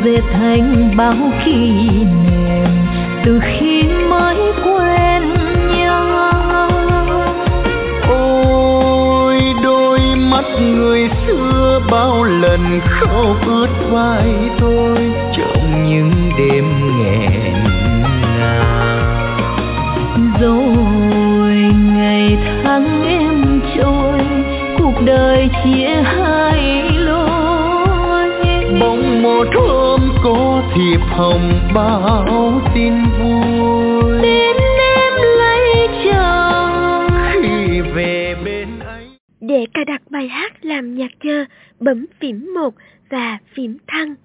dệt thành bao kỷ niệm từ khi mới quen nhau. Ôi đôi mắt người xưa bao lần khóc ướt vai tôi trong những đêm nghẹn ngào. Rồi ngày tháng em trôi, cuộc đời chia hai lối. Bỗng một hôm có thiệp hồng báo tin vui, Tin em lấy chồng khi về bên ấy. Để cài đặt bài hát làm nhạc chờ, bấm phím 1 và phím thăng.